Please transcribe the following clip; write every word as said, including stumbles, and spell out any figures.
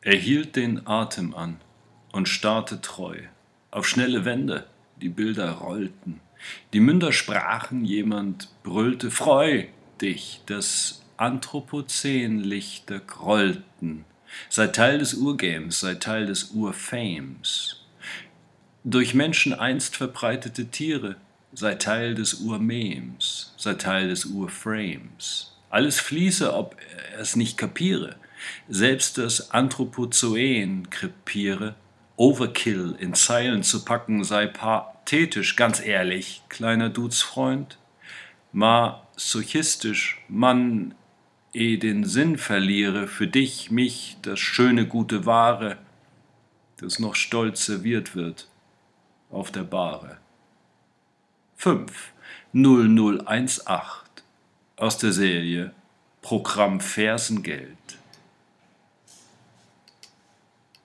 Er hielt den Atem an und starrte treu auf schnelle Wände, die Bilder rollten, die Münder sprachen, jemand brüllte, freu dich, das Anthropozän-Lichter grollten, sei Teil des Urgames, sei Teil des Urfames, durch Menschen einst verbreitete Tiere, sei Teil des Urmemes, sei Teil des Urframes, alles fließe, ob er es nicht kapiere, selbst das Anthropozoän krepiere, Overkill in Zeilen zu packen sei pathetisch, ganz ehrlich, kleiner Dudesfreund, masochistisch, man eh den Sinn verliere, für dich, mich, das schöne, gute Ware, das noch stolz serviert wird auf der Bahre. fünf null null eins acht aus der Serie Programm Fersengeld.